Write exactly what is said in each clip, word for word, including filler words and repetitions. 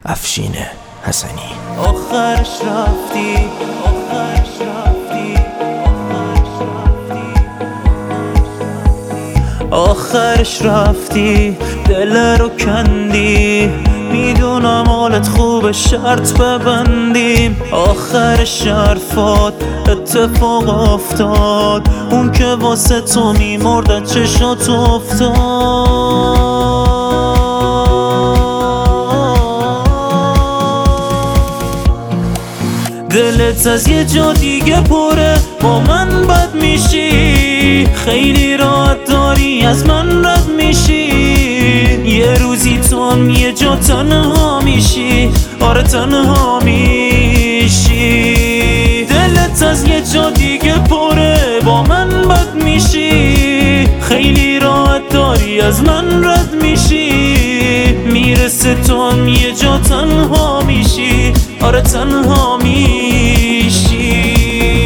افشین حسنی. آخرش رفتی، آخرش رفتی، آخرش رفتی، دل رو کندی. میدونم حالت خوب، شرط ببندیم. آخر شرفات اتفاق افتاد، اون که واسه تو میمرد چشات افتاد. دلت از یه جا دیگه پره، با من بد میشی. خیلی راحت داری از من رد میشی. یه روزی تو هم یه جا تنها میشی، آره تنها میشی. دلت از یه جا دیگه پره، با من بد میشی. خیلی راحت داری از من رد میشی. میرسه تو هم یه جا تنها میشی، آره تنها میشی.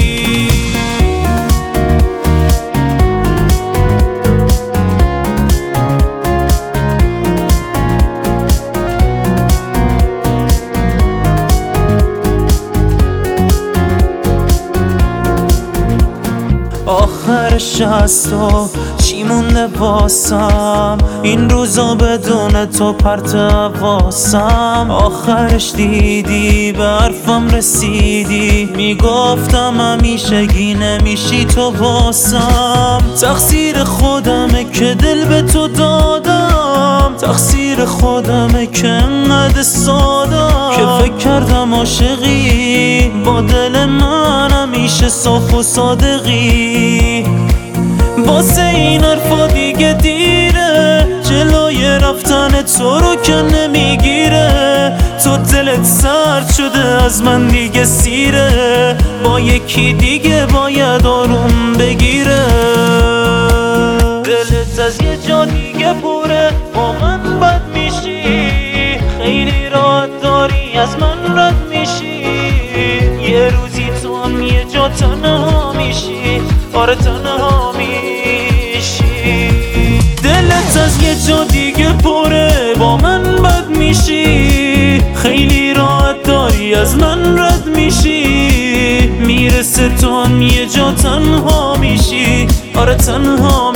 آخرش از تو چی مونده واسم؟ این روزا بدون تو پرت واسم. آخرش دیدی به حرفم رسیدی، میگفتم همیشگی نمیشی تو واسم. تقصیر خودمه که دل به تو دادم، تقصیر خودمه که انقدر سادم. که فکر کردم عاشقی با دل من همیشه صاف و صادقی. واسه این حرفا دیگه دیره، جلوی رفتن تو رو که نمیگیره. تو دلت سرد شده از من دیگه سیره، با یکی دیگه باید آروم بگیره. دلت از یه جا دیگه پره، با من بد میشی. خیلی راحت داری از من رد میشی. یه روزی تو هم یه جا تنها میشی، آره تنها میشی. دلت از یه جا دیگه پره، با من بد میشی. خیلی راحت داری از من رد میشی. میرسه تو هم یه جا تنها میشی، آره تنها